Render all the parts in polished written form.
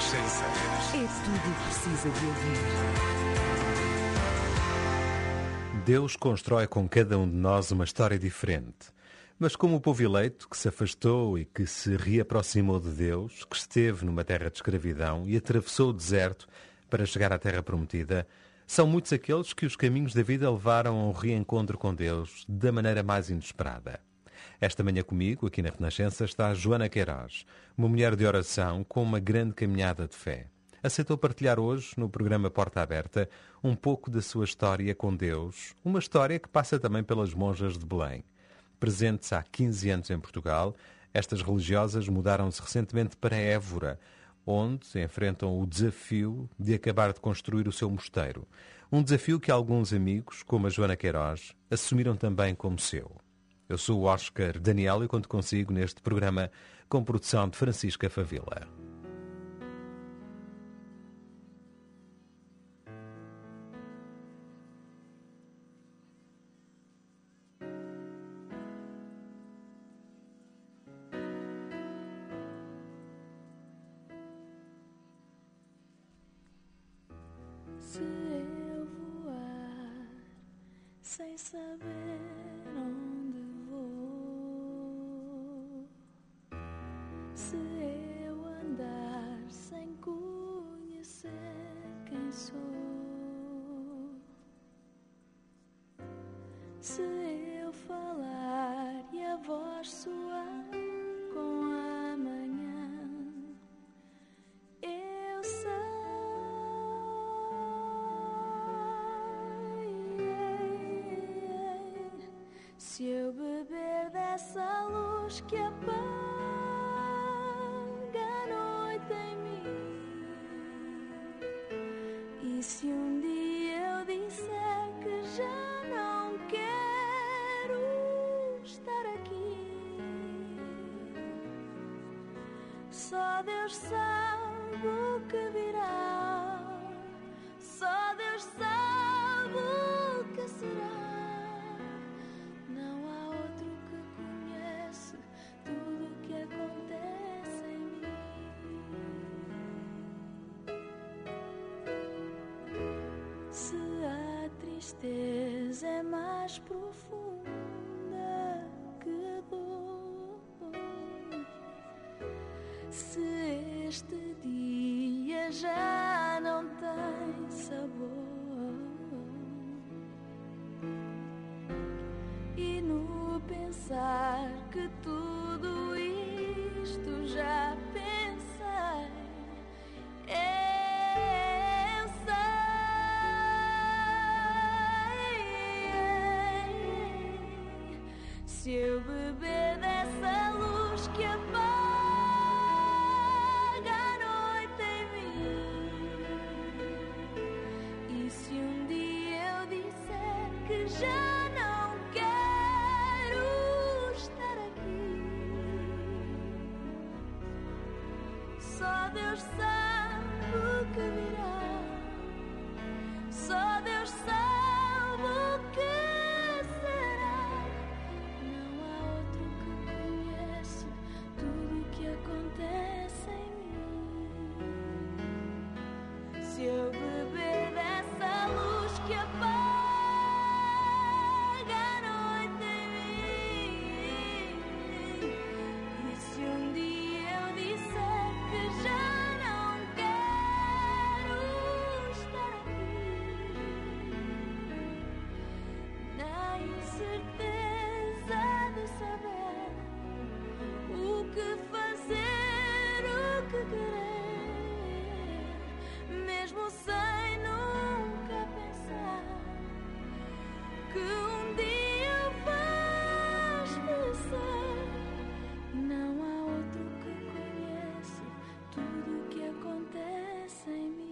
Renascença. É tudo o que precisa de ouvir. Deus constrói com cada um de nós uma história diferente. Mas como o povo eleito que se afastou e que se reaproximou de Deus, que esteve numa terra de escravidão e atravessou o deserto para chegar à terra prometida, são muitos aqueles que os caminhos da vida levaram a um reencontro com Deus da maneira mais inesperada. Esta manhã comigo, aqui na Renascença, está a Joana Queiroz, uma mulher de oração com uma grande caminhada de fé. Aceitou partilhar hoje, no programa Porta Aberta, um pouco da sua história com Deus, uma história que passa também pelas monjas de Belém. Presentes há 15 anos em Portugal, estas religiosas mudaram-se recentemente para Évora, onde enfrentam o desafio de acabar de construir o seu mosteiro. Um desafio que alguns amigos, como a Joana Queiroz, assumiram também como seu. Eu sou o Oscar Daniel e conto consigo neste programa com produção de Francisca Favila. Se eu voar sem saber onde vou, se eu andar sem conhecer quem sou, se eu falar e a voz soar com a manhã, eu sei. Se eu beber dessa luz que apaga a noite em mim, e se um dia eu disser que já não quero estar aqui, só Deus sabe o que virá, só Deus sabe o que será. Acontece em mim. Se a tristeza é mais profunda que dor, se este dia já não tem sabor, e no pensar que tudo isto já pensei, eu sei. Se eu beber dessa luz que apaga a noite em mim, e se um dia eu disser que já não quero estar aqui, só Deus sabe o que virá, só Deus sabe o que será. Não há outro que conhece tudo o que acontece em mim. Se eu beber dessa luz que apaga a noite em mim, e se um dia eu disser que já não quero estar aqui, na incerteza de saber o que fazer, o que querer, mesmo sem nunca pensar que um dia vais-me ser, não há outro que conhece tudo o que acontece em mim.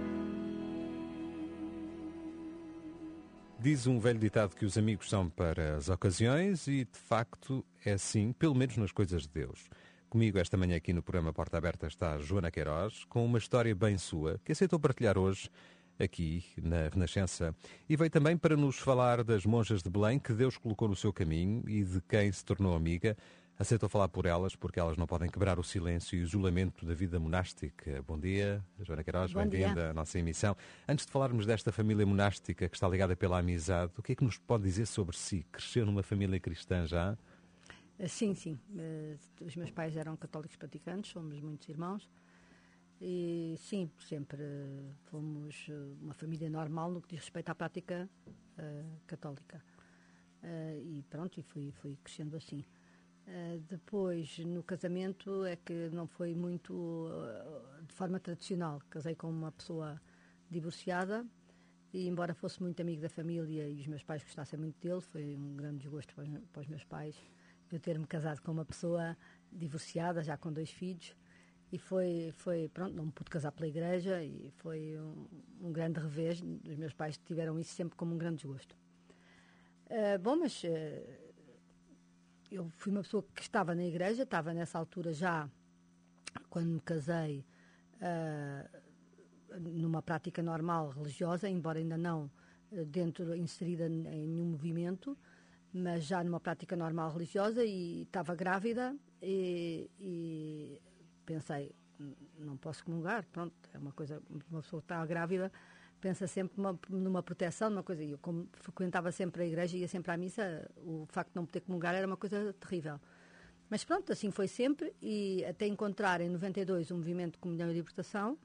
Diz um velho ditado que os amigos são para as ocasiões e, de facto, é assim, pelo menos nas coisas de Deus. Comigo esta manhã aqui no programa Porta Aberta está a Joana Queiroz, com uma história bem sua, que aceitou partilhar hoje aqui na Renascença, e veio também para nos falar das monjas de Belém que Deus colocou no seu caminho e de quem se tornou amiga, Aceitou falar por elas porque elas não podem quebrar o silêncio e o isolamento da vida monástica. Bom dia, Joana Queiroz, bem-vinda à nossa emissão. Antes de falarmos desta família monástica que está ligada pela amizade, o que é que nos pode dizer sobre si? Cresceu numa família cristã já? Sim. Os meus pais eram católicos praticantes, somos muitos irmãos. E sim, sempre fomos uma família normal no que diz respeito à prática católica. E pronto, fui crescendo assim. Depois, no casamento, é que não foi muito de forma tradicional. Casei com uma pessoa divorciada e, embora fosse muito amigo da família e os meus pais gostassem muito dele, foi um grande desgosto para os meus pais eu ter-me casado com uma pessoa divorciada, já com 2 filhos. E pronto, não me pude casar pela igreja e foi um grande revés. Os meus pais tiveram isso sempre como um grande desgosto. Mas eu fui uma pessoa que estava na igreja, estava nessa altura já, quando me casei, numa prática normal religiosa, embora ainda não inserida em nenhum movimento, mas já numa prática normal religiosa, e estava grávida e pensei, não posso comungar, pronto, é uma coisa, uma pessoa que está grávida pensa sempre numa proteção, numa coisa, e eu como frequentava sempre a igreja e ia sempre à missa, o facto de não poder comungar era uma coisa terrível. Mas pronto, assim foi sempre, e até encontrar em 92 o movimento de Comunhão e Libertação,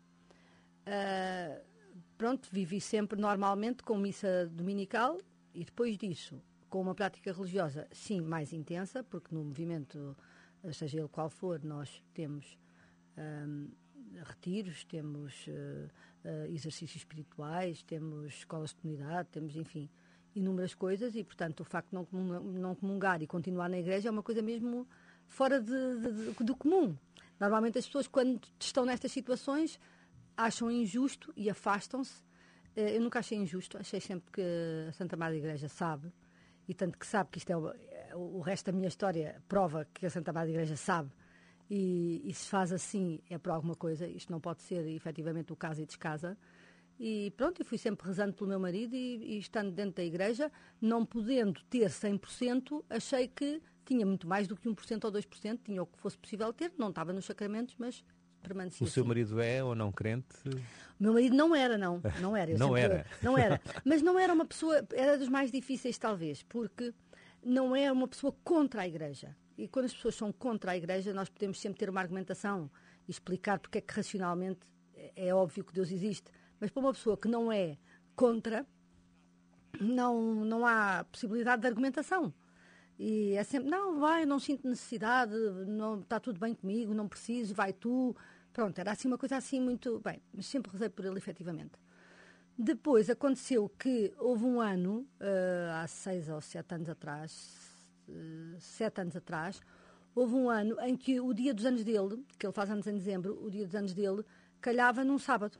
pronto, vivi sempre normalmente com missa dominical, e depois disso, com uma prática religiosa, sim, mais intensa, porque no movimento, seja ele qual for, nós temos retiros, temos exercícios espirituais, temos escolas de comunidade, temos, enfim, inúmeras coisas, e, portanto, o facto de não comungar e continuar na igreja é uma coisa mesmo fora do comum. Normalmente as pessoas, quando estão nestas situações, acham injusto e afastam-se. Eu nunca achei injusto, achei sempre que a Santa Madre Igreja sabe, e tanto que sabe que isto o resto da minha história prova que a Santa Madre Igreja sabe. E se faz assim é por alguma coisa, isto não pode ser efetivamente o casa e descasa. E pronto, eu fui sempre rezando pelo meu marido e estando dentro da igreja, não podendo ter 100%, achei que tinha muito mais do que 1% ou 2%, tinha o que fosse possível ter, não estava nos sacramentos, mas permanecia. O seu assim. marido é ou não crente? O meu marido não era. Não era. Mas não era uma pessoa, era dos mais difíceis talvez, porque não é uma pessoa contra a igreja. E quando as pessoas são contra a igreja, nós podemos sempre ter uma argumentação e explicar porque é que racionalmente é óbvio que Deus existe. Mas para uma pessoa que não é contra, não há possibilidade de argumentação. E é sempre, não sinto necessidade, não, está tudo bem comigo, não preciso, vai tu. Pronto, era assim uma coisa assim muito bem, mas sempre rezei por ele efetivamente. Depois aconteceu que houve um ano, há 6 ou 7 anos atrás, 7 anos atrás, houve um ano em que o dia dos anos dele, que ele faz anos em dezembro, o dia dos anos dele calhava num sábado.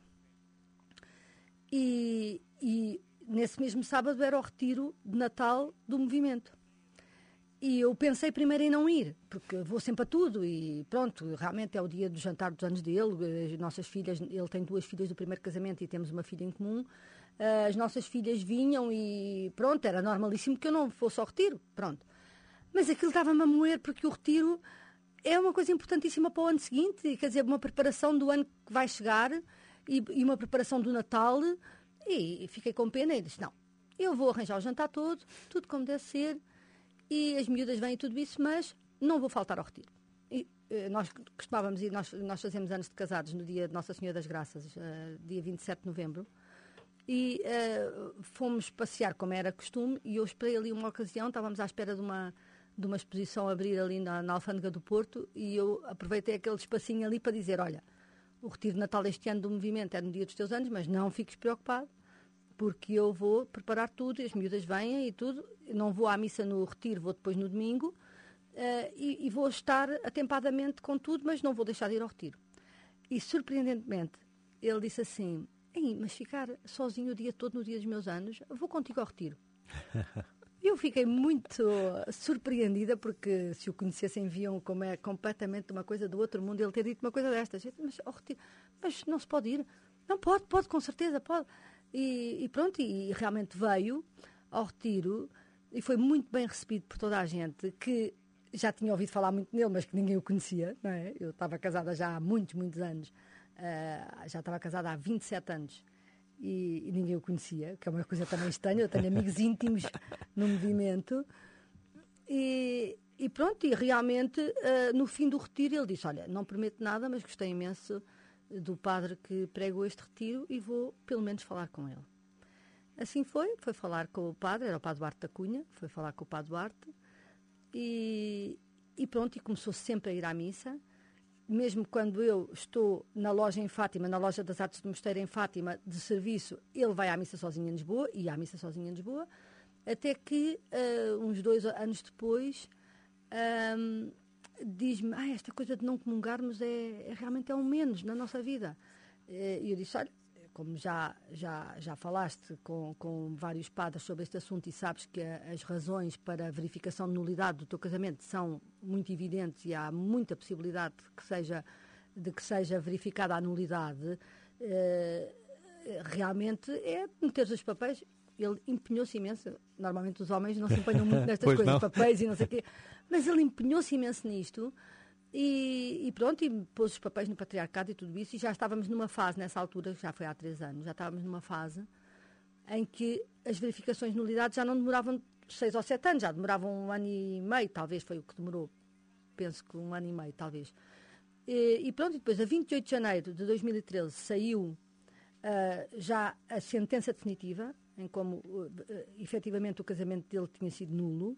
E nesse mesmo sábado era o retiro de Natal do movimento. E eu pensei primeiro em não ir, porque vou sempre a tudo e pronto, realmente é o dia do jantar dos anos dele, as nossas filhas, ele tem 2 filhas do primeiro casamento e temos uma filha em comum, as nossas filhas vinham e pronto, era normalíssimo que eu não fosse ao retiro, pronto. Mas aquilo estava-me a moer porque o retiro é uma coisa importantíssima para o ano seguinte, quer dizer, uma preparação do ano que vai chegar e uma preparação do Natal, e fiquei com pena e disse, não, eu vou arranjar o jantar todo, tudo como deve ser, e as miúdas vêm e tudo isso, mas não vou faltar ao retiro. E, nós costumávamos ir, nós fazemos anos de casados no dia de Nossa Senhora das Graças, dia 27 de novembro, e fomos passear como era costume, e eu esperei ali uma ocasião, estávamos à espera de uma exposição a abrir ali na Alfândega do Porto, e eu aproveitei aquele espacinho ali para dizer, olha, o retiro de Natal este ano do movimento é no dia dos teus anos, mas não fiques preocupado, porque eu vou preparar tudo, e as miúdas vêm e tudo, não vou à missa no retiro, vou depois no domingo, e vou estar atempadamente com tudo, mas não vou deixar de ir ao retiro. E, surpreendentemente, ele disse assim, mas ficar sozinho o dia todo no dia dos meus anos, vou contigo ao retiro. Eu fiquei muito surpreendida, porque se o conhecessem viam como é completamente uma coisa do outro mundo, ele ter dito uma coisa destas. Mas ao retiro, mas não se pode ir? Não pode, com certeza, pode. E pronto, e realmente veio ao retiro e foi muito bem recebido por toda a gente, que já tinha ouvido falar muito nele, mas que ninguém o conhecia, não é? Eu estava casada já há muitos, muitos anos. Já estava casada há 27 anos e ninguém o conhecia, que é uma coisa também estranha. Eu tenho amigos íntimos no movimento. E pronto, e realmente, no fim do retiro, ele disse, olha, não prometo nada, mas gostei imenso do padre que pregou este retiro e vou, pelo menos, falar com ele. Assim foi falar com o padre, era o padre Duarte da Cunha, foi falar com o padre Duarte e pronto, e começou sempre a ir à missa. Mesmo quando eu estou na loja em Fátima, na loja das Artes do Mosteiro em Fátima, de serviço, ele vai à missa sozinho em Lisboa, e à missa sozinho em Lisboa, até que, uns 2 anos depois, diz-me, esta coisa de não comungarmos realmente é um menos na nossa vida. E eu disse, olha, como já falaste com vários padres sobre este assunto e sabes que as razões para a verificação de nulidade do teu casamento são muito evidentes e há muita possibilidade de que seja verificada a nulidade, realmente é meter os papéis. Ele empenhou-se imenso. Normalmente os homens não se empenham muito nestas coisas, não. Papéis e não sei o quê. Mas ele empenhou-se imenso nisto e pronto, e pôs os papéis no patriarcado e tudo isso. E já estávamos numa fase, nessa altura, já foi há 3 anos, já estávamos numa fase em que as verificações de nulidade já não demoravam 6 ou 7 anos, já demoravam 1 ano e meio, talvez foi o que demorou. Penso que 1 ano e meio, talvez. E pronto, e depois, a 28 de janeiro de 2013, saiu já a sentença definitiva, em como efetivamente o casamento dele tinha sido nulo,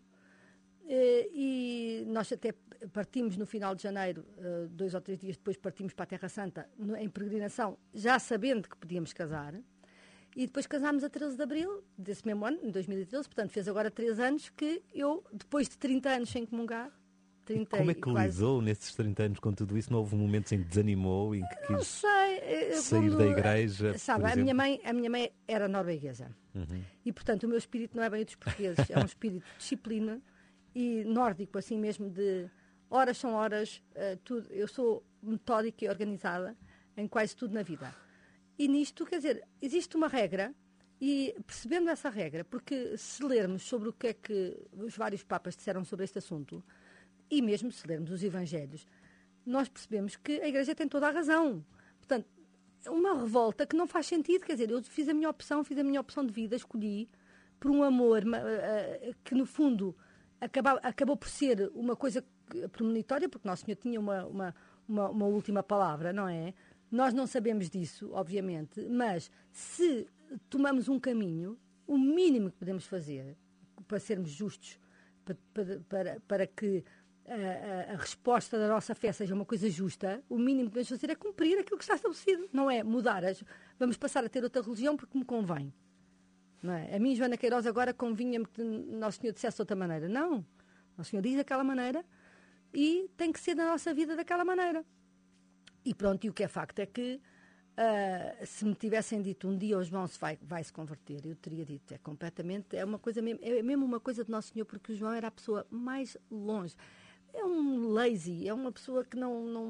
e nós até partimos no final de janeiro, 2 ou 3 dias depois partimos para a Terra Santa em peregrinação, já sabendo que podíamos casar, e depois casámos a 13 de abril desse mesmo ano, em 2013, portanto fez agora 3 anos que eu, depois de 30 anos sem comungar, como é que lidou nesses 30 anos com tudo isso? Não houve momentos em que desanimou, em que quis sair da igreja? Sabe, a minha mãe era norueguesa. Uhum. E, portanto, o meu espírito não é bem o dos portugueses. É um espírito de disciplina e nórdico, assim mesmo, de horas são horas, tudo. Eu sou metódica e organizada em quase tudo na vida. E nisto, quer dizer, existe uma regra e, percebendo essa regra, porque se lermos sobre o que é que os vários papas disseram sobre este assunto, e mesmo se lermos os Evangelhos, nós percebemos que a Igreja tem toda a razão. Portanto, uma revolta que não faz sentido. Quer dizer, eu fiz a minha opção de vida, escolhi por um amor que, no fundo, acabou por ser uma coisa premonitória, porque Nosso Senhor tinha uma última palavra, não é? Nós não sabemos disso, obviamente, mas se tomamos um caminho, o mínimo que podemos fazer para sermos justos, para que a resposta da nossa fé seja uma coisa justa, o mínimo que podemos fazer é cumprir aquilo que está estabelecido. Não é mudar. Vamos passar a ter outra religião porque me convém. Não é? A mim, Joana Queiroz, agora convinha-me que Nosso Senhor dissesse de outra maneira. Não. Nosso Senhor diz daquela maneira e tem que ser na nossa vida daquela maneira. E pronto, e o que é facto é que se me tivessem dito um dia o João vai se converter, eu teria dito, é uma coisa mesmo, é mesmo uma coisa de Nosso Senhor, porque o João era a pessoa mais longe. É um lazy, é uma pessoa que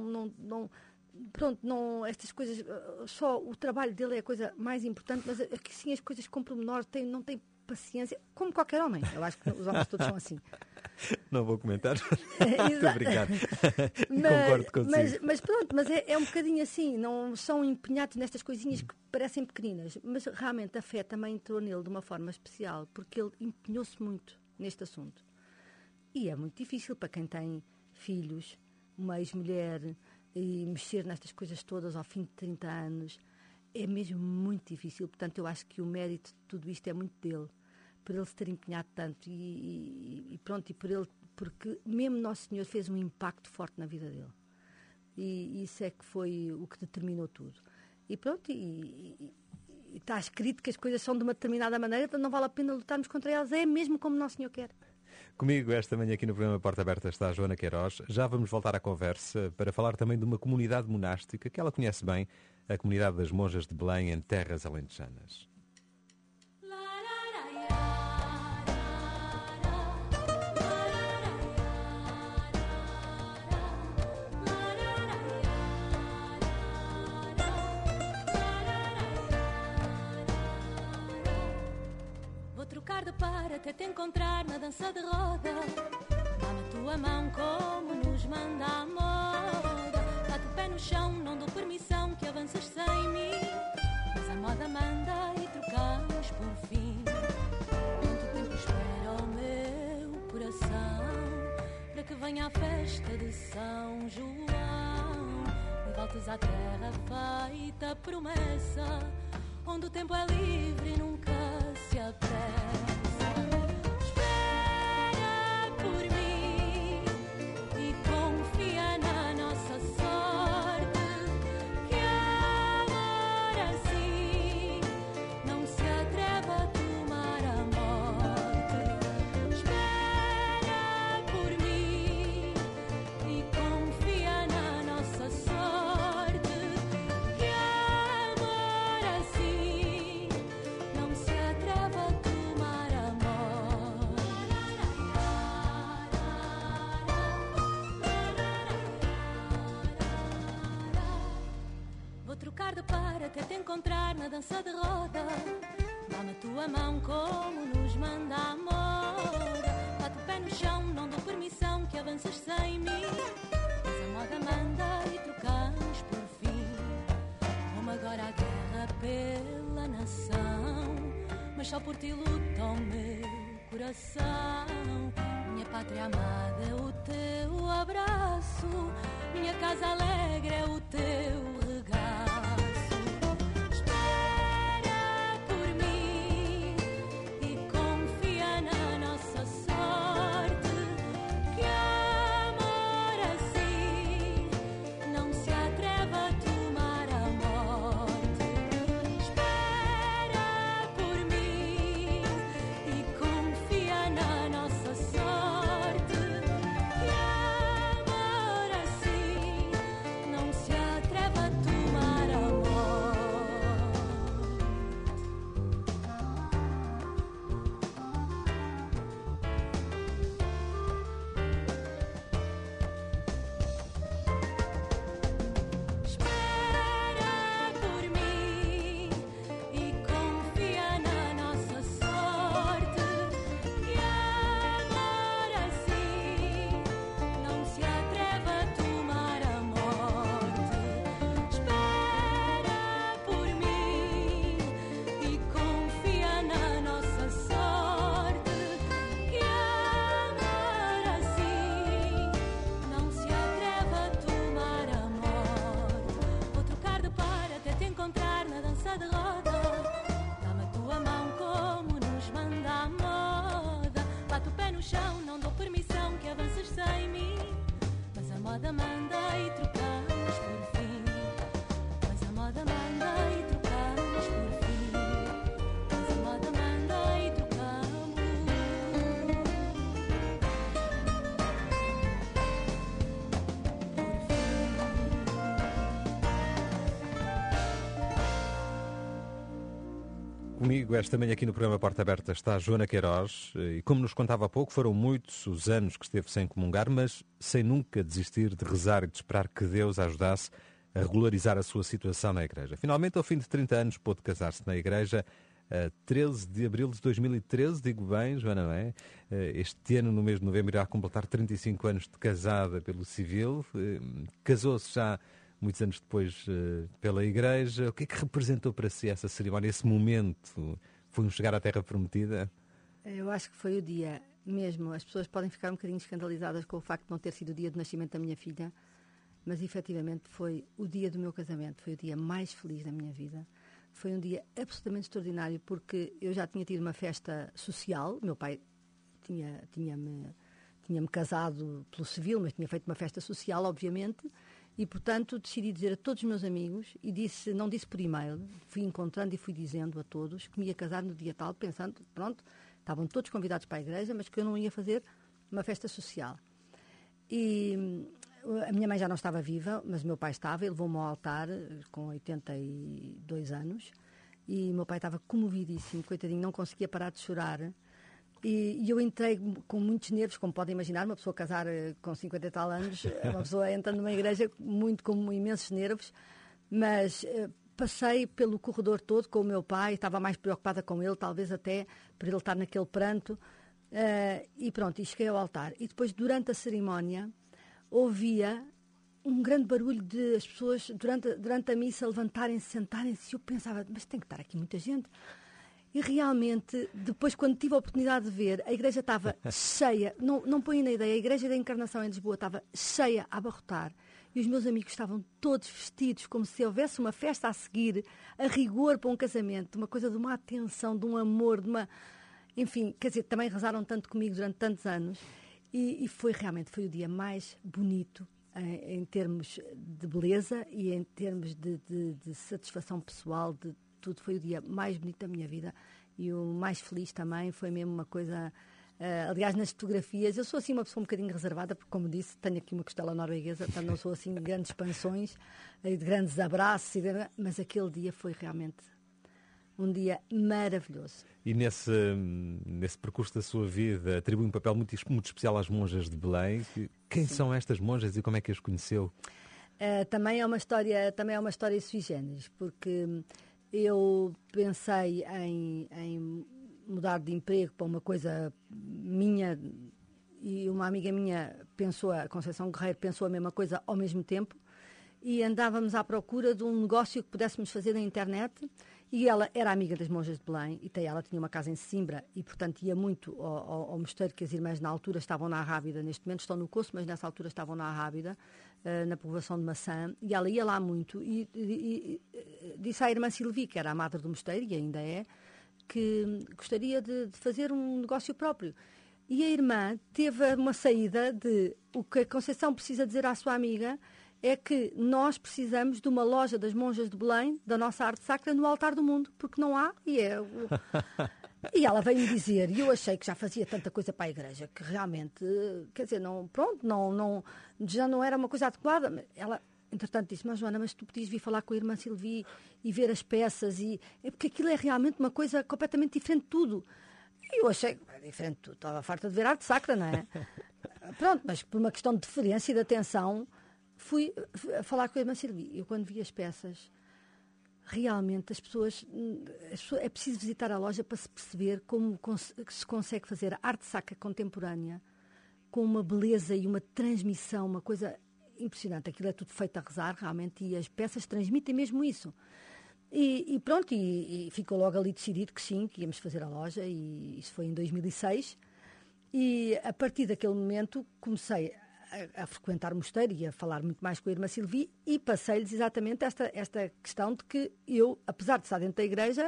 estas coisas, só o trabalho dele é a coisa mais importante, mas aqui sim as coisas com pormenor, não tem paciência, como qualquer homem. Eu acho que os homens todos são assim. Não vou comentar. Muito obrigado. Concordo consigo. Mas pronto, mas é um bocadinho assim, não são empenhados nestas coisinhas que parecem pequeninas, mas realmente a fé também entrou nele de uma forma especial, porque ele empenhou-se muito neste assunto. E é muito difícil para quem tem filhos, uma ex-mulher, e mexer nestas coisas todas ao fim de 30 anos. É mesmo muito difícil. Portanto, eu acho que o mérito de tudo isto é muito dele, por ele se ter empenhado tanto e pronto, e por ele, porque mesmo Nosso Senhor fez um impacto forte na vida dele. E isso é que foi o que determinou tudo. E pronto, e está escrito que as coisas são de uma determinada maneira, então não vale a pena lutarmos contra elas. É mesmo como Nosso Senhor quer. Comigo esta manhã aqui no programa Porta Aberta está a Joana Queiroz. Já vamos voltar à conversa para falar também de uma comunidade monástica que ela conhece bem, a comunidade das Monjas de Belém, em terras alentejanas. Vou trocar de par até te encontrar na dança de roda. Lá na tua tua mão como nos manda a moda. Bate o pé no chão, não dou permissão que avances sem mim. Mas a moda manda e trocamos por fim. Quanto tempo espera o meu coração para que venha a festa de São João e voltes à terra feita promessa, onde o tempo é livre e nunca se apressa. Espera por mim e confia na nossa sorte, que amor assim não se atreve a tomar a morte. Espera por mim e confia na nossa sorte, que amor assim não se atreve a tomar a morte. Vou trocar de par até te encontrar na dança de roda. Dá-me a tua mão como nos manda a moda. Bate o pé no chão, não dou permissão que avances sem mim. Mas a moda manda e trocamos por fim. Vamos agora à guerra pela nação, mas só por ti luta o meu coração. Minha pátria amada é o teu abraço, minha casa alegre é o teu regaço. Espera por mim e confia na nossa sorte, que amor assim não se atreve a tomar a morte. Espera por mim e confia na nossa sorte, que amor assim não se atreve a tomar a morte. Espera por mim e confia na nossa sorte, que amor assim não se atreve a tomar a morte. Espera por mim e confia na nossa sorte, que amor assim não se atreve a tomar a morte. Vou trocar de par até te encontrar na dança de roda. Dá-me a tua mão como nos manda a moda. Bate o pé no chão, não dou permissão que avances sem mim. Mas a moda manda e trocamos por fim. Mas a moda manda e trocamos por fim. Mas a moda manda e trocamos por fim. Comigo esta manhã aqui no programa Porta Aberta está a Joana Queiroz e, como nos contava há pouco, foram muitos os anos que esteve sem comungar, mas sem nunca desistir de rezar e de esperar que Deus a ajudasse a regularizar a sua situação na Igreja. Finalmente, ao fim de 30 anos, pôde casar-se na Igreja a 13 de abril de 2013, digo bem, Joana, não é? Este ano, no mês de novembro, irá completar 35 anos de casada pelo civil. Casou-se já muitos anos depois pela Igreja. O que é que representou para si essa cerimónia, esse momento? Foi um chegar à Terra Prometida? Eu acho que foi o dia mesmo. As pessoas podem ficar um bocadinho escandalizadas com o facto de não ter sido o dia do nascimento da minha filha, mas efetivamente foi o dia do meu casamento, foi o dia mais feliz da minha vida. Foi um dia absolutamente extraordinário, porque eu já tinha tido uma festa social. Meu pai tinha-me casado pelo civil, mas tinha feito uma festa social, obviamente, e, portanto, decidi dizer a todos os meus amigos, e não disse por e-mail, fui encontrando e fui dizendo a todos que me ia casar no dia tal, pensando, pronto, estavam todos convidados para a igreja, mas que eu não ia fazer uma festa social. E a minha mãe já não estava viva, mas o meu pai estava, ele levou-me ao altar com 82 anos, e o meu pai estava comovidíssimo, coitadinho, não conseguia parar de chorar. E eu entrei com muitos nervos, como podem imaginar, uma pessoa casar com 50 e tal anos, uma pessoa entra numa igreja com imensos nervos, mas passei pelo corredor todo com o meu pai, estava mais preocupada com ele, talvez até por ele estar naquele pranto, E pronto, e cheguei ao altar. E depois, durante a cerimónia, ouvia um grande barulho de as pessoas, durante a missa, levantarem-se, sentarem-se. E eu pensava, mas tem que estar aqui muita gente. E realmente, depois, quando tive a oportunidade de ver, a igreja estava cheia, não põe na ideia, a igreja da Encarnação em Lisboa estava cheia a abarrotar. E os meus amigos estavam todos vestidos como se houvesse uma festa a seguir, a rigor para um casamento, uma coisa de uma atenção, de um amor, de uma... Enfim, quer dizer, também rezaram tanto comigo durante tantos anos. E foi o dia mais bonito em termos de beleza e em termos de satisfação pessoal, de tudo. Foi o dia mais bonito da minha vida e o mais feliz também. Foi mesmo uma coisa... aliás, nas fotografias, eu sou assim uma pessoa um bocadinho reservada, porque, como disse, tenho aqui uma costela norueguesa, portanto não sou assim de grandes expansões, de grandes abraços, mas aquele dia foi realmente um dia maravilhoso. E nesse percurso da sua vida, atribui um papel muito especial às monjas de Belém. Quem são estas monjas e como é que as conheceu? Também é uma história sui generis, porque eu pensei em mudar de emprego para uma coisa minha, e uma amiga minha a Conceição Guerreiro pensou a mesma coisa ao mesmo tempo, e andávamos à procura de um negócio que pudéssemos fazer na internet, e ela era amiga das monjas de Belém, e ela tinha uma casa em Sesimbra, e portanto ia muito ao mosteiro, que as irmãs na altura estavam na Arrábida, neste momento estão no Coço, mas nessa altura estavam na Arrábida, na povoação de Maçã, e ela ia lá muito, e disse à irmã Silvi, que era a madre do mosteiro, e ainda é, que gostaria de fazer um negócio próprio. E a irmã teve uma saída de o que a Conceição precisa dizer à sua amiga é que nós precisamos de uma loja das monjas de Belém, da nossa arte sacra, no altar do mundo, porque não há, e ela veio-me dizer, e eu achei que já fazia tanta coisa para a igreja, que realmente, quer dizer, já não era uma coisa adequada. Ela, entretanto, disse, mas Joana, mas tu podias vir falar com a irmã Silvi e ver as peças, é porque aquilo é realmente uma coisa completamente diferente de tudo. E eu achei, diferente de tudo, estava farta de ver arte sacra, não é? Pronto, mas por uma questão de deferência e de atenção, fui a falar com a irmã Silvi. Eu, quando vi as peças, realmente as pessoas, é preciso visitar a loja para se perceber como se consegue fazer arte sacra contemporânea com uma beleza e uma transmissão, uma coisa impressionante. Aquilo é tudo feito a rezar, realmente, e as peças transmitem mesmo isso. E pronto, e ficou logo ali decidido que sim, que íamos fazer a loja, e isso foi em 2006. E a partir daquele momento comecei a frequentar o mosteiro e a falar muito mais com a irmã Silvi, e passei-lhes exatamente esta questão de que eu, apesar de estar dentro da igreja,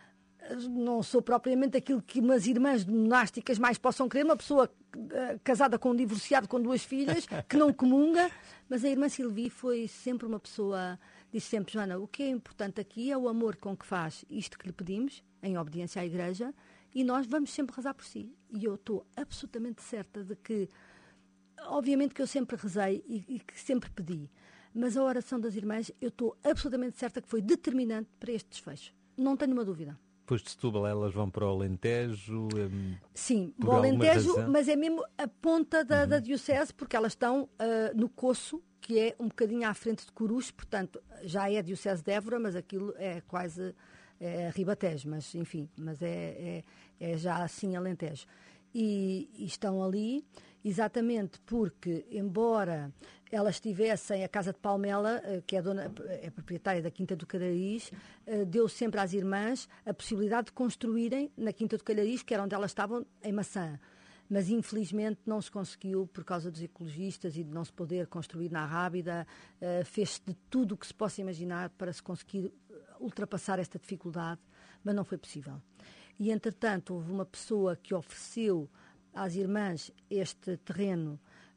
não sou propriamente aquilo que umas irmãs monásticas mais possam querer, uma pessoa casada com um divorciado com 2 filhas, que não comunga, mas a irmã Silvi foi sempre uma pessoa, disse sempre, Joana, o que é importante aqui é o amor com que faz isto que lhe pedimos, em obediência à igreja, e nós vamos sempre rezar por si. E eu estou absolutamente certa de que, obviamente que eu sempre rezei e que sempre pedi, mas a oração das irmãs, eu estou absolutamente certa que foi determinante para este desfecho. Não tenho uma dúvida. Depois de Setúbal elas vão para o Alentejo? Sim, para o Alentejo, mas é mesmo a ponta da diocese, porque elas estão no Coço, que é um bocadinho à frente de Coruche, portanto, já é a diocese de Évora, mas aquilo é quase Ribatejo, mas enfim, mas é já assim Alentejo. E estão ali exatamente porque, embora elas tivessem a Casa de Palmela, que é proprietária da Quinta do Calhariz, deu sempre às irmãs a possibilidade de construírem na Quinta do Calhariz, que era onde elas estavam, em Maçã. Mas infelizmente não se conseguiu por causa dos ecologistas e de não se poder construir na Rábida. Fez-se de tudo o que se possa imaginar para se conseguir ultrapassar esta dificuldade, mas não foi possível. E, entretanto, houve uma pessoa que ofereceu às irmãs este terreno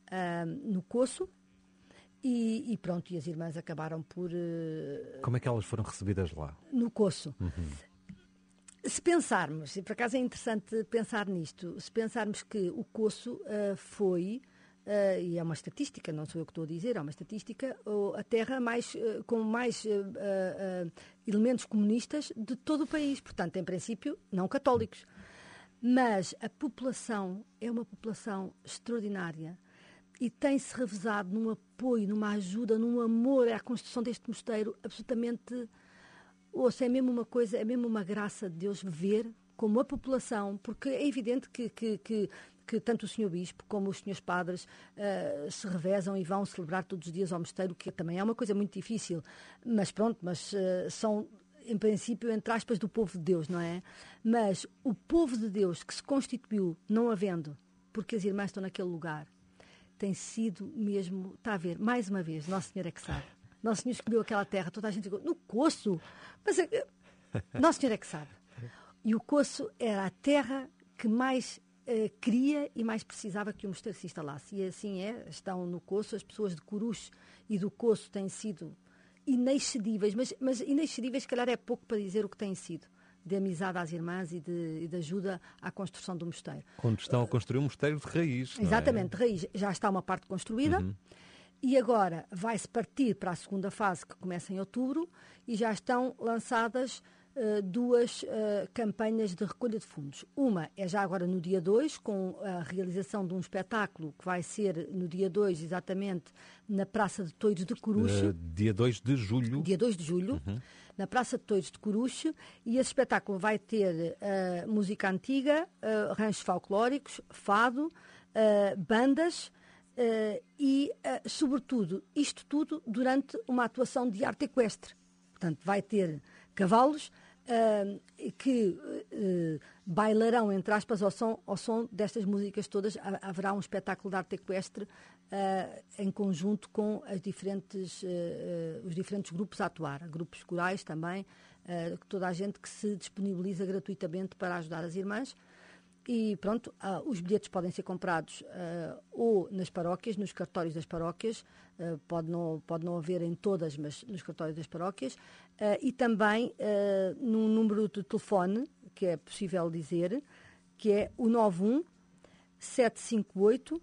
no Coço e pronto, e as irmãs acabaram por... Como é que elas foram recebidas lá? No Coço. Se pensarmos, e por acaso é interessante pensar nisto, se pensarmos que o Coço foi, e é uma estatística, não sou eu que estou a dizer, é uma estatística, a terra com mais elementos comunistas de todo o país, portanto, em princípio, não católicos. Mas a população é uma população extraordinária e tem-se revezado num apoio, numa ajuda, num amor à construção deste mosteiro absolutamente... Ouça, é mesmo uma coisa, é mesmo uma graça de Deus ver como a população, porque é evidente que tanto o Sr. Bispo como os Srs. Padres se revezam e vão celebrar todos os dias ao mosteiro, que também é uma coisa muito difícil, mas pronto, são, em princípio, entre aspas, do povo de Deus, não é? Mas o povo de Deus que se constituiu, não havendo, porque as irmãs estão naquele lugar, tem sido mesmo, está a ver, mais uma vez, Nosso Senhor é que sabe. Nosso Senhor escolheu aquela terra, toda a gente ficou, no Coço, mas Nosso Senhor é que sabe. E o Coço era a terra que mais queria e mais precisava que o mosteiro se instalasse. E assim é, estão no Coço, as pessoas de Coruche e do Coço têm sido inexcedíveis, mas inexcedíveis, se calhar é pouco para dizer o que têm sido, de amizade às irmãs e de ajuda à construção do mosteiro. Quando estão a construir um mosteiro de raiz, não é? Exatamente, de raiz. Já está uma parte construída. E agora vai-se partir para a segunda fase, que começa em outubro, e já estão lançadas duas campanhas de recolha de fundos. Uma é já agora no dia 2, com a realização de um espetáculo que vai ser no dia 2, exatamente, na Praça de Touros de Coruche. Dia 2 de julho. Dia 2 de julho, na Praça de Touros de Coruche, e esse espetáculo vai ter música antiga, ranchos folclóricos, fado, bandas, sobretudo, isto tudo durante uma atuação de arte equestre. Portanto, vai ter cavalos que bailarão, entre aspas, ao som destas músicas todas. Haverá um espetáculo de arte equestre em conjunto com os diferentes grupos a atuar, grupos corais também, toda a gente que se disponibiliza gratuitamente para ajudar as irmãs. E pronto, os bilhetes podem ser comprados ou nas paróquias, nos cartórios das paróquias, pode não haver em todas, mas nos cartórios das paróquias, e também num número de telefone, que é possível dizer, que é o 91 758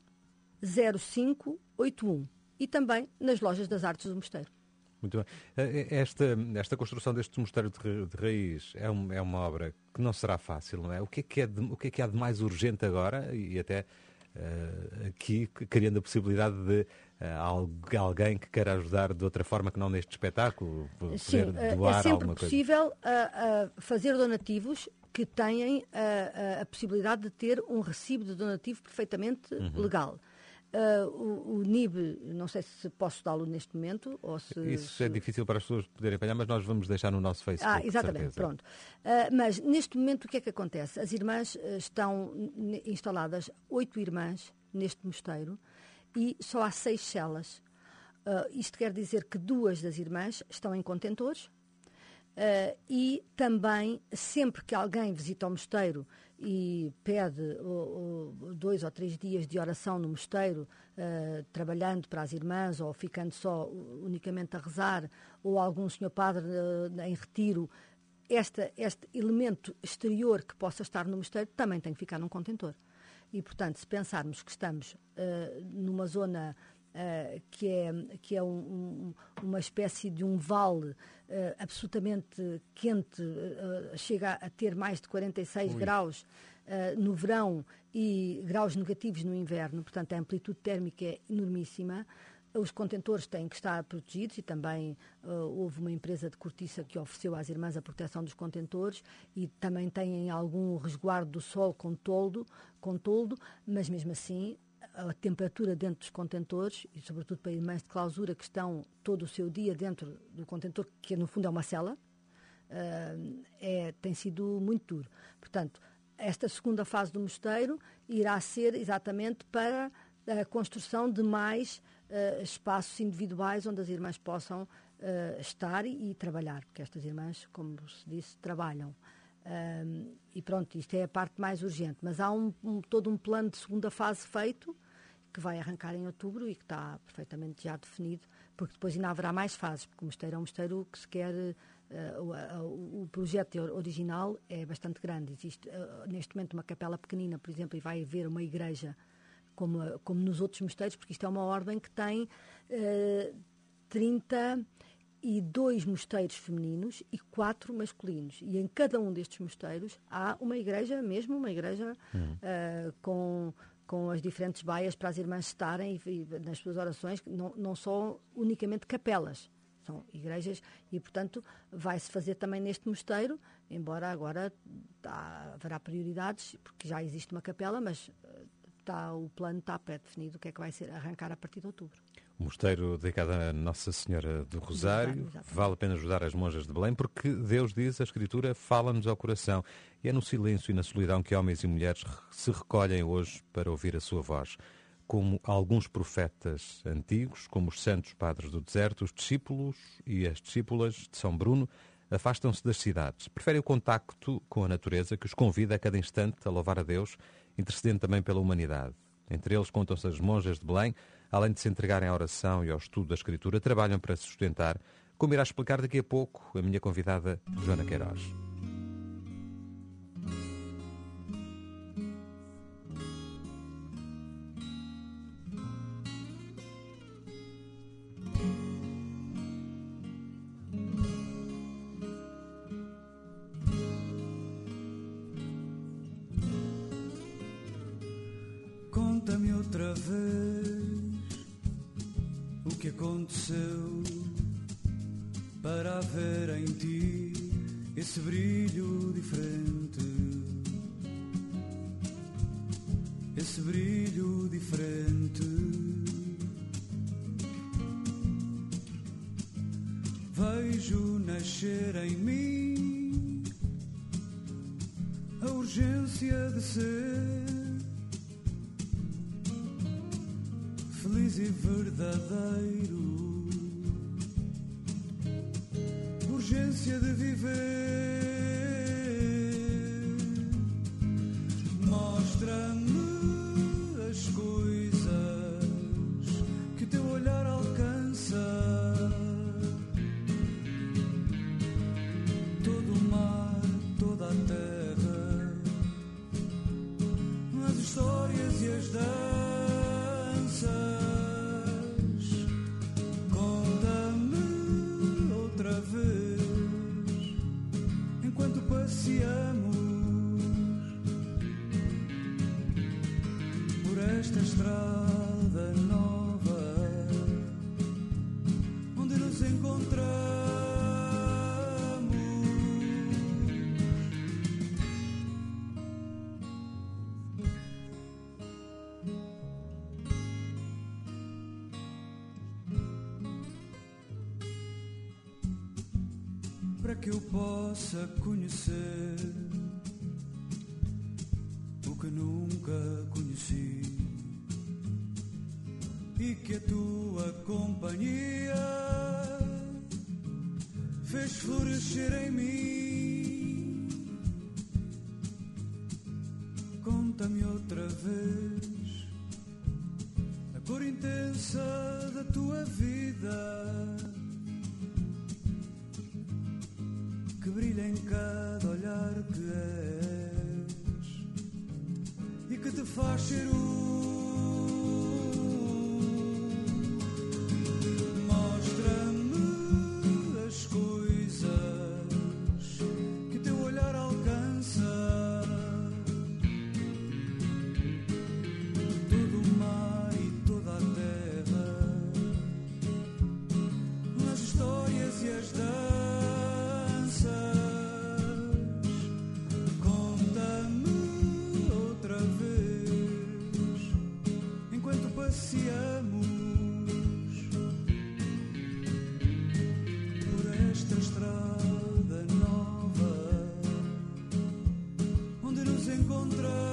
0581, e também nas lojas das artes do mosteiro. Muito bem. Esta construção deste mosteiro de raiz é uma obra que não será fácil, não é? O que é que há de mais urgente agora, e até aqui criando a possibilidade de alguém que queira ajudar de outra forma que não neste espetáculo, sim, poder doar é sempre alguma coisa? possível fazer donativos que tenham a possibilidade de ter um recibo de donativo perfeitamente legal. O NIB, não sei se posso dá-lo neste momento ou se... Isso é difícil para as pessoas poderem apanhar, mas nós vamos deixar no nosso Facebook. Exatamente, pronto. Mas neste momento o que é que acontece? As irmãs estão instaladas, 8 irmãs neste mosteiro, e só há 6 celas. Isto quer dizer que 2 das irmãs estão em contentores, e também, sempre que alguém visita o mosteiro e pede 2 ou 3 dias de oração no mosteiro, trabalhando para as irmãs ou ficando só unicamente a rezar, ou algum senhor padre em retiro, este elemento exterior que possa estar no mosteiro também tem que ficar num contentor. E, portanto, se pensarmos que estamos numa zona que é uma espécie de um vale absolutamente quente, chega a ter mais de 46 graus no verão e graus negativos no inverno, portanto a amplitude térmica é enormíssima. Os contentores têm que estar protegidos e também houve uma empresa de cortiça que ofereceu às irmãs a proteção dos contentores, e também têm algum resguardo do sol com toldo, mas mesmo assim a temperatura dentro dos contentores, e sobretudo para irmãs de clausura que estão todo o seu dia dentro do contentor, que no fundo é uma cela, tem sido muito duro. Portanto, esta segunda fase do mosteiro irá ser exatamente para a construção de mais espaços individuais onde as irmãs possam estar e trabalhar, porque estas irmãs, como se disse, trabalham. E pronto, isto é a parte mais urgente, mas há todo um plano de segunda fase feito, que vai arrancar em outubro e que está perfeitamente já definido, porque depois ainda haverá mais fases, porque o mosteiro é um mosteiro que se quer... o projeto original é bastante grande. Existe neste momento uma capela pequenina, por exemplo, e vai haver uma igreja como nos outros mosteiros, porque isto é uma ordem que tem 32 mosteiros femininos e 4 masculinos. E em cada um destes mosteiros há uma igreja, mesmo uma igreja com as diferentes baias para as irmãs estarem e nas suas orações, não são unicamente capelas. São igrejas e, portanto, vai-se fazer também neste mosteiro, embora agora haverá prioridades, porque já existe uma capela, mas o plano está pré-definido, o que é que vai ser arrancar a partir de outubro. O mosteiro dedicado a Nossa Senhora do Rosário, vale a pena ajudar as monjas de Belém, porque Deus diz, a Escritura fala-nos ao coração, e é no silêncio e na solidão que homens e mulheres se recolhem hoje para ouvir a sua voz. Como alguns profetas antigos, como os santos padres do deserto, os discípulos e as discípulas de São Bruno afastam-se das cidades. Preferem o contacto com a natureza, que os convida a cada instante a louvar a Deus, intercedendo também pela humanidade. Entre eles contam-se as monjas de Belém, além de se entregarem à oração e ao estudo da Escritura, trabalham para se sustentar, como irá explicar daqui a pouco a minha convidada Joana Queiroz. Conta-me outra vez o que aconteceu para haver em ti esse brilho diferente, esse brilho diferente. Vejo nascer em mim a urgência de ser feliz e verdadeiro, urgência de viver. Mostra-me as coisas que o teu olhar alcança, todo o mar, toda a terra, as histórias e as danças. Passeamos por esta estrada nova, onde nos encontramos. Para que eu possa conhecer o que nunca conheci, e que a tua companhia fez florescer em mim. Conta-me outra vez a cor intensa da tua vida, que brilha em cada olhar que és e que te faz ser Mostra-me as coisas que teu olhar alcança, todo o mar e toda a terra, as histórias e as danças. Passeamos por esta estrada nova, onde nos encontramos.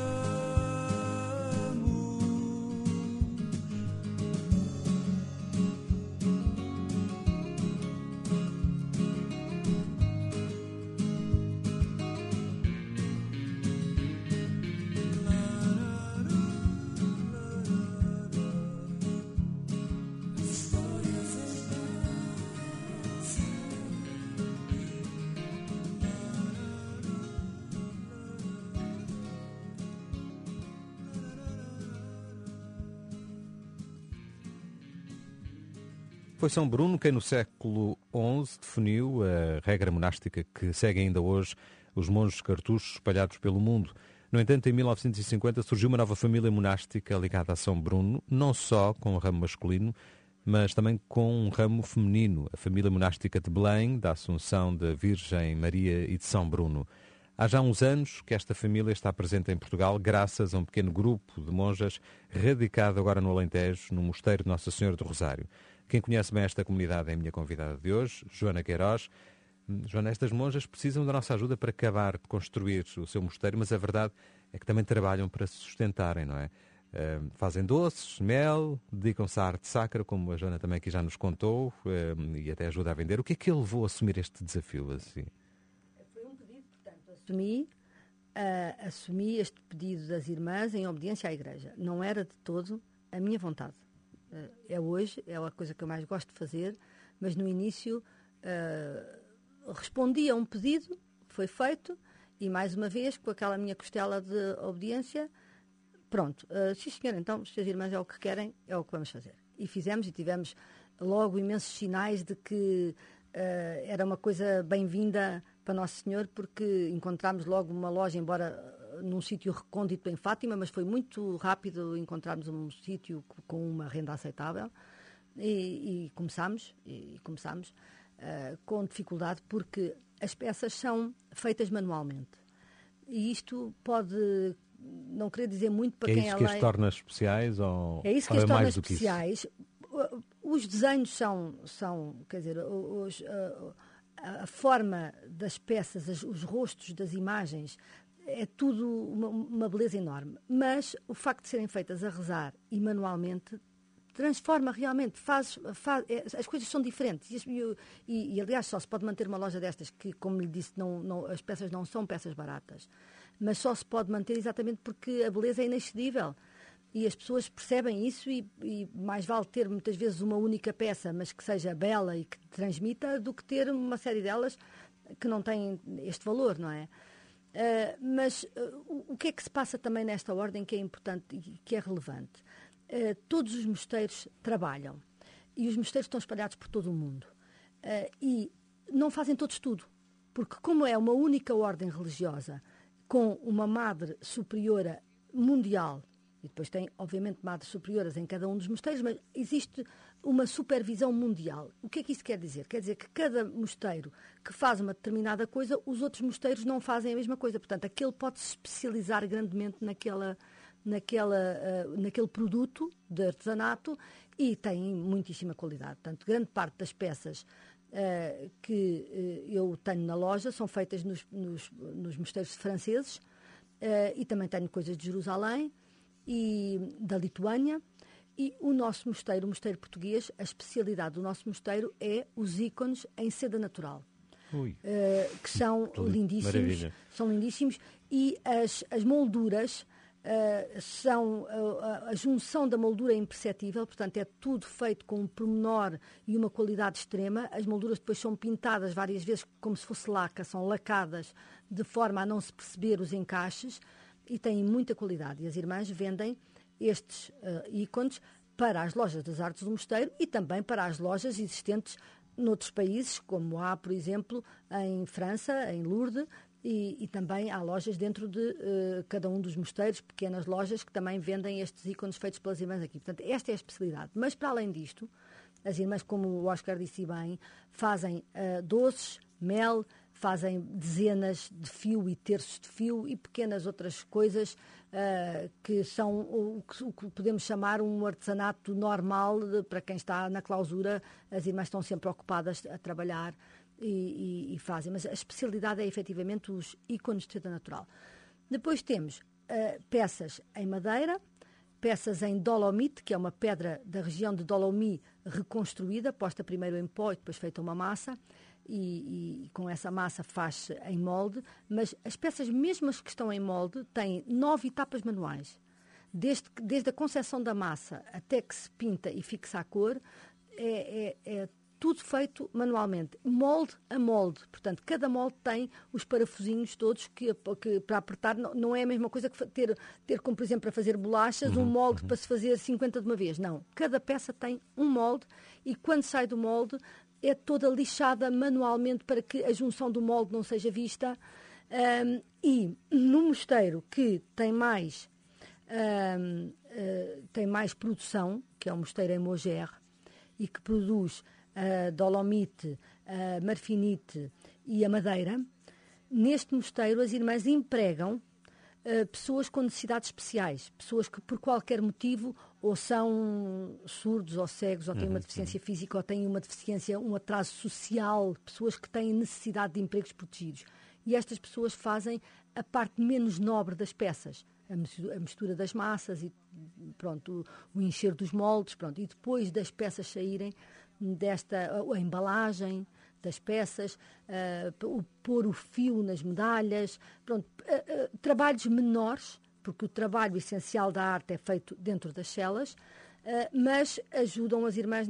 Foi São Bruno quem no século XI definiu a regra monástica que segue ainda hoje os monges cartuchos espalhados pelo mundo. No entanto, em 1950 surgiu uma nova família monástica ligada a São Bruno, não só com o ramo masculino, mas também com um ramo feminino, a família monástica de Belém, da Assunção da Virgem Maria e de São Bruno. Há já uns anos que esta família está presente em Portugal graças a um pequeno grupo de monjas radicado agora no Alentejo, no Mosteiro de Nossa Senhora do Rosário. Quem conhece bem esta comunidade é a minha convidada de hoje, Joana Queiroz. Joana, estas monjas precisam da nossa ajuda para acabar de construir o seu mosteiro, mas a verdade é que também trabalham para se sustentarem, não é? Fazem doces, mel, dedicam-se à arte sacra, como a Joana também aqui já nos contou, e até ajuda a vender. O que é que ele levou a assumir este desafio assim? Foi um pedido, portanto, assumi este pedido das irmãs em obediência à Igreja. Não era de todo a minha vontade. Hoje, é a coisa que eu mais gosto de fazer, mas no início respondi a um pedido, foi feito, e mais uma vez, com aquela minha costela de obediência, pronto, sim senhor, então, se as irmãs é o que querem, é o que vamos fazer. E fizemos, e tivemos logo imensos sinais de que era uma coisa bem-vinda para Nosso Senhor, porque encontramos logo uma loja, embora num sítio recôndito em Fátima, mas foi muito rápido encontrarmos um sítio com uma renda aceitável, e começámos com dificuldade, porque as peças são feitas manualmente. E isto pode não querer dizer muito para quem é isso que as torna especiais? Ou é isso que ou as torna mais do que especiais. Os desenhos são, quer dizer, a forma das peças, os rostos das imagens, é tudo uma beleza enorme. Mas o facto de serem feitas a rezar e manualmente transforma realmente, as coisas são diferentes. E, aliás, só se pode manter uma loja destas que, como lhe disse, as peças não são peças baratas. Mas só se pode manter exatamente porque a beleza é inexcedível. E as pessoas percebem isso e mais vale ter muitas vezes uma única peça, mas que seja bela e que transmita, do que ter uma série delas que não têm este valor, não é? Mas o que é que se passa também nesta ordem que é importante e que é relevante? Todos os mosteiros trabalham e os mosteiros estão espalhados por todo o mundo e não fazem todos tudo, porque como é uma única ordem religiosa com uma madre superiora mundial, e depois tem obviamente madres superioras em cada um dos mosteiros, mas existe uma supervisão mundial. O que é que isso quer dizer? Quer dizer que cada mosteiro que faz uma determinada coisa, os outros mosteiros não fazem a mesma coisa, portanto aquele pode se especializar grandemente naquele produto de artesanato e tem muitíssima qualidade. Portanto, grande parte das peças que eu tenho na loja são feitas nos mosteiros franceses e também tenho coisas de Jerusalém e da Lituânia. E o nosso mosteiro, o mosteiro português, a especialidade do nosso mosteiro é os ícones em seda natural. Que são lindíssimos. Maravilha. São lindíssimos e as molduras são a junção da moldura é imperceptível, portanto é tudo feito com um pormenor e uma qualidade extrema. As molduras depois são pintadas várias vezes como se fosse laca, são lacadas de forma a não se perceber os encaixes e têm muita qualidade. E as irmãs vendem estes ícones para as lojas das artes do mosteiro e também para as lojas existentes noutros países, como há, por exemplo, em França, em Lourdes, e também há lojas dentro de cada um dos mosteiros, pequenas lojas que também vendem estes ícones feitos pelas irmãs aqui. Portanto, esta é a especialidade. Mas, para além disto, as irmãs, como o Oscar disse bem, fazem doces, mel, fazem dezenas de fio e terços de fio e pequenas outras coisas que são o que podemos chamar um artesanato normal para quem está na clausura. As irmãs estão sempre ocupadas a trabalhar e fazem, mas a especialidade é efetivamente os ícones de seda natural. Depois temos peças em madeira, peças em dolomite, que é uma pedra da região de Dolomites reconstruída, posta primeiro em pó e depois feita uma massa, e com essa massa faz-se em molde, mas as peças mesmo as que estão em molde têm 9 etapas manuais. Desde a concepção da massa até que se pinta e fixa a cor, é tudo feito manualmente, molde a molde. Portanto, cada molde tem os parafusinhos todos que para apertar não é a mesma coisa que ter como, por exemplo, para fazer bolachas, um molde para se fazer 50 de uma vez. Não. Cada peça tem um molde e quando sai do molde é toda lixada manualmente para que a junção do molde não seja vista. E no mosteiro que tem mais produção, que é o mosteiro em Moger, e que produz a dolomite, a marfinite e a madeira, neste mosteiro as irmãs empregam pessoas com necessidades especiais, pessoas que por qualquer motivo ou são surdos ou cegos, ou têm uma deficiência física, ou têm uma deficiência, um atraso social, pessoas que têm necessidade de empregos protegidos. E estas pessoas fazem a parte menos nobre das peças, a mistura das massas e pronto, o encher dos moldes, pronto, e depois das peças saírem a embalagem das peças, o pôr o fio nas medalhas, pronto, trabalhos menores, porque o trabalho essencial da arte é feito dentro das celas, mas ajudam as irmãs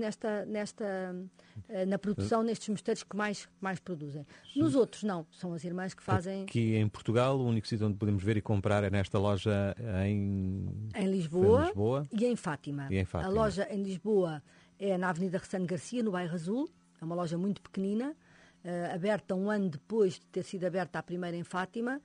na produção, nestes mosteiros que mais produzem. Nos outros, não. São as irmãs que fazem... Aqui em Portugal, o único sítio onde podemos ver e comprar é nesta loja em Lisboa e em Fátima. A loja em Lisboa é na Avenida Ressano Garcia, no bairro Azul. É uma loja muito pequenina, aberta um ano depois de ter sido aberta a primeira em Fátima.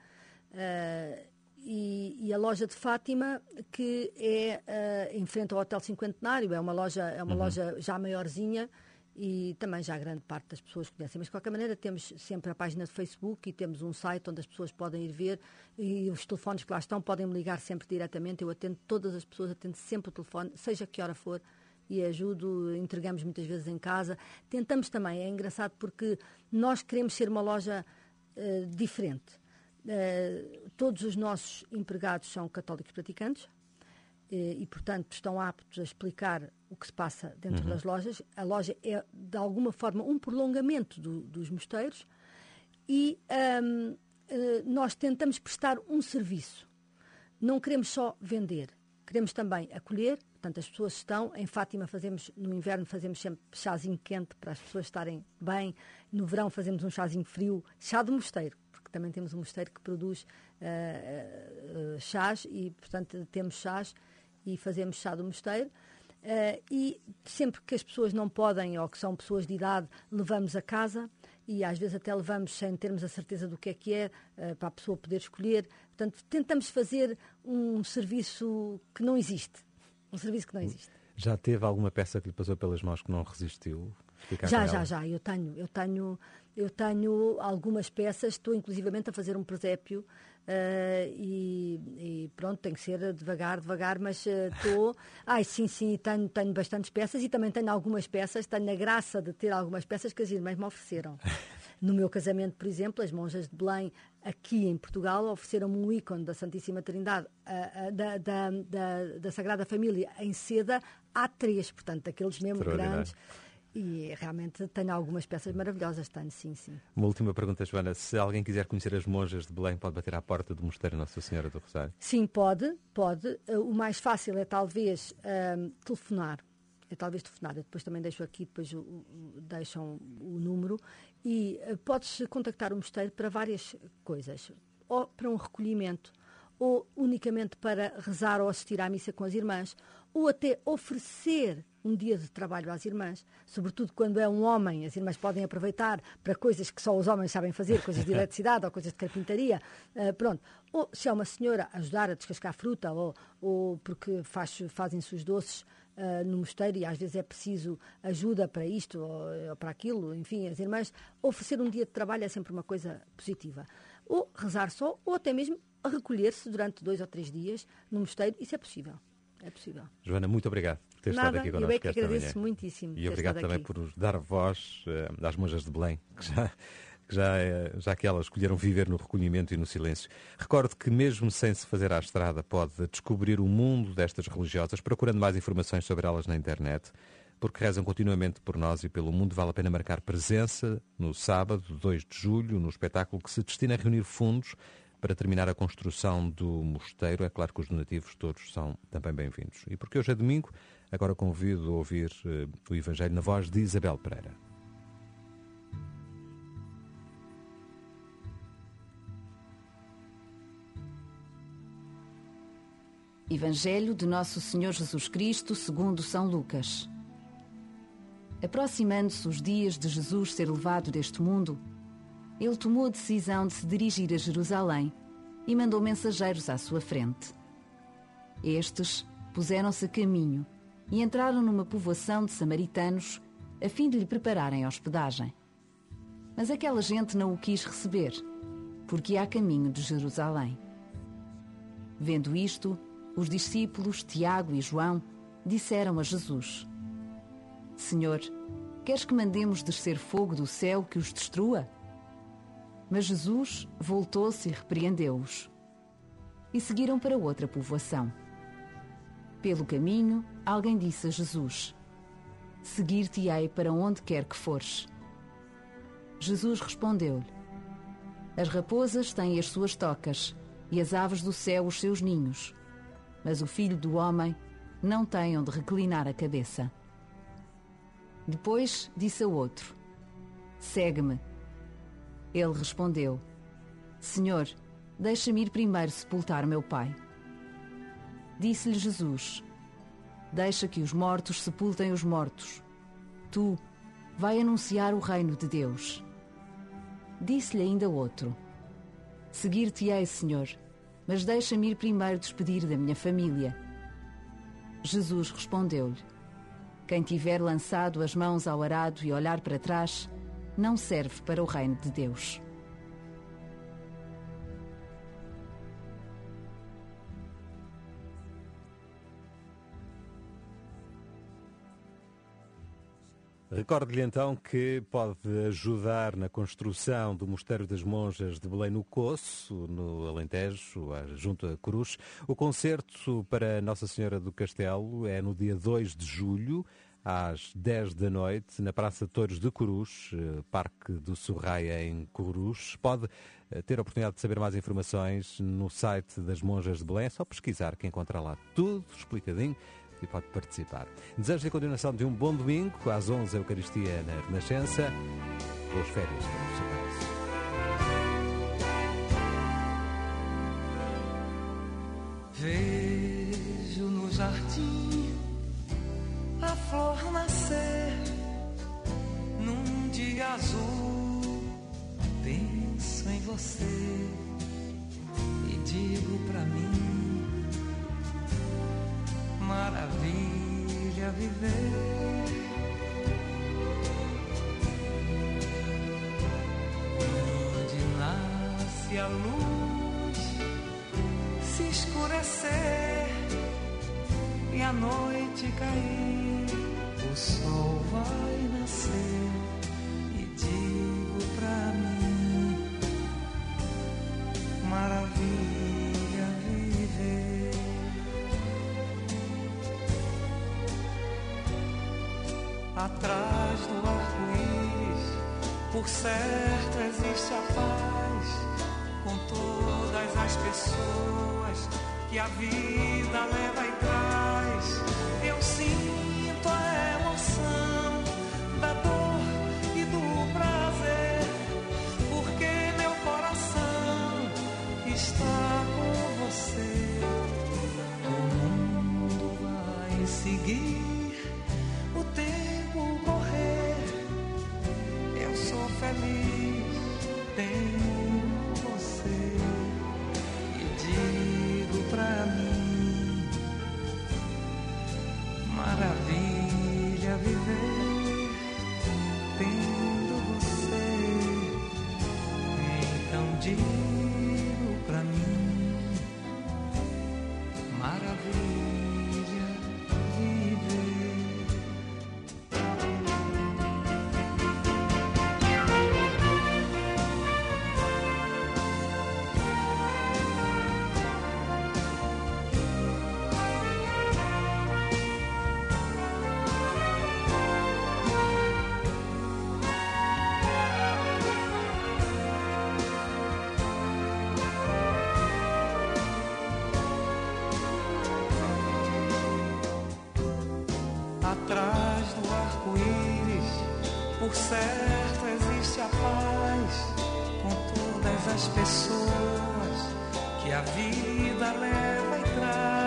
E a loja de Fátima, que é em frente ao Hotel Cinquentenário, é uma loja já maiorzinha e também já grande parte das pessoas conhecem. Mas, de qualquer maneira, temos sempre a página de Facebook e temos um site onde as pessoas podem ir ver, e os telefones que lá estão podem me ligar sempre diretamente. Eu atendo todas as pessoas, atendo sempre o telefone, seja que hora for, e ajudo, entregamos muitas vezes em casa. Tentamos também, é engraçado porque nós queremos ser uma loja diferente. Todos os nossos empregados são católicos praticantes e, portanto, estão aptos a explicar o que se passa dentro das lojas. A loja é, de alguma forma, um prolongamento dos mosteiros e nós tentamos prestar um serviço. Não queremos só vender, queremos também acolher. Portanto, as pessoas estão... Em Fátima, no inverno, fazemos sempre chazinho quente para as pessoas estarem bem. No verão, fazemos um chazinho frio, chá do mosteiro, porque também temos um mosteiro que produz chás e, portanto, temos chás e fazemos chá do mosteiro. E sempre que as pessoas não podem ou que são pessoas de idade, levamos a casa e às vezes até levamos sem termos a certeza do que é, para a pessoa poder escolher. Portanto, tentamos fazer um serviço que não existe. Um serviço que não existe. Já teve alguma peça que lhe passou pelas mãos que não resistiu? Já. Eu tenho algumas peças. Estou inclusivamente a fazer um presépio e pronto, tem que ser devagar, mas estou... Sim, tenho bastantes peças e também tenho algumas peças. Tenho a graça de ter algumas peças que as irmãs me ofereceram. No meu casamento, por exemplo, as monjas de Belém, aqui em Portugal, ofereceram-me um ícone da Santíssima Trindade, da Sagrada Família, em seda A3, portanto, daqueles mesmo grandes. E realmente tenho algumas peças maravilhosas, sim. Uma última pergunta, Joana. Se alguém quiser conhecer as monjas de Belém, pode bater à porta do Mosteiro Nossa Senhora do Rosário? Sim, pode. O mais fácil é talvez telefonar. Eu depois também deixo aqui, deixam o número. E pode-se contactar o mosteiro para várias coisas. Ou para um recolhimento, ou unicamente para rezar ou assistir à missa com as irmãs, ou até oferecer um dia de trabalho às irmãs, sobretudo quando é um homem, as irmãs podem aproveitar para coisas que só os homens sabem fazer, coisas de eletricidade ou coisas de carpintaria, ou se é uma senhora, ajudar a descascar fruta, ou porque fazem-se os doces no mosteiro e às vezes é preciso ajuda para isto ou para aquilo, enfim, as irmãs, oferecer um dia de trabalho é sempre uma coisa positiva. Ou rezar só, ou até mesmo recolher-se durante 2 ou 3 dias no mosteiro, isso é possível. É possível. Joana, muito obrigado por ter estado aqui connosco. Eu é que agradeço muitíssimo. E obrigado também por dar voz às monjas de Belém, que já que elas escolheram viver no recolhimento e no silêncio. Recordo que mesmo sem se fazer à estrada pode descobrir o mundo destas religiosas, procurando mais informações sobre elas na internet, porque rezam continuamente por nós e pelo mundo. Vale a pena marcar presença no sábado, 2 de julho, no espetáculo que se destina a reunir fundos para terminar a construção do mosteiro. É claro que os donativos todos são também bem-vindos. E porque hoje é domingo, agora convido a ouvir o Evangelho na voz de Isabel Pereira. Evangelho de Nosso Senhor Jesus Cristo segundo São Lucas. Aproximando-se os dias de Jesus ser levado deste mundo, ele tomou a decisão de se dirigir a Jerusalém e mandou mensageiros à sua frente. Estes puseram-se a caminho e entraram numa povoação de samaritanos a fim de lhe prepararem hospedagem. Mas aquela gente não o quis receber, porque ia a caminho de Jerusalém. Vendo isto, os discípulos Tiago e João disseram a Jesus: Senhor, queres que mandemos descer fogo do céu que os destrua? Mas Jesus voltou-se e repreendeu-os. E seguiram para outra povoação. Pelo caminho, alguém disse a Jesus: Seguir-te-ei para onde quer que fores. Jesus respondeu-lhe: As raposas têm as suas tocas e as aves do céu os seus ninhos, mas o Filho do Homem não tem onde reclinar a cabeça. Depois disse a outro: Segue-me. Ele respondeu: Senhor, deixa-me ir primeiro sepultar meu pai. Disse-lhe Jesus: Deixa que os mortos sepultem os mortos. Tu, vai anunciar o reino de Deus. Disse-lhe ainda outro: Seguir-te-ei, Senhor, mas deixa-me ir primeiro despedir da minha família. Jesus respondeu-lhe: Quem tiver lançado as mãos ao arado e olhar para trás, não serve para o reino de Deus. Recorde-lhe então que pode ajudar na construção do Mosteiro das Monjas de Belém no Coço, no Alentejo, junto a Cruz. O concerto para Nossa Senhora do Castelo é no dia 2 de julho, às 10 da noite, na Praça Touros de Cruz, Parque do Sorraia, em Cruz. Pode ter a oportunidade de saber mais informações no site das Monjas de Belém. É só pesquisar que encontra lá tudo explicadinho e pode participar. Desejo a continuação de um bom domingo, às 11 a Eucaristia na Renascença. Boas férias para o seu Vejo no jardim a flor nascer num dia azul. Penso em você e digo pra mim: maravilha viver. Onde nasce a luz, se escurecer e a noite cair, o sol vai nascer e digo pra mim: maravilha viver. Atrás do arco-íris, por certo existe a paz, com todas as pessoas que a vida leva e traz. Eu sinto a emoção da dor e do prazer, porque meu coração está com você. O mundo vai seguir o tempo correr. Eu sou feliz, tenho você e digo pra mim: maravilha viver tendo você. Então digo pra mim: maravilha viver. Atrás do arco-íris, por certo existe a paz, com todas as pessoas que a vida leva e traz.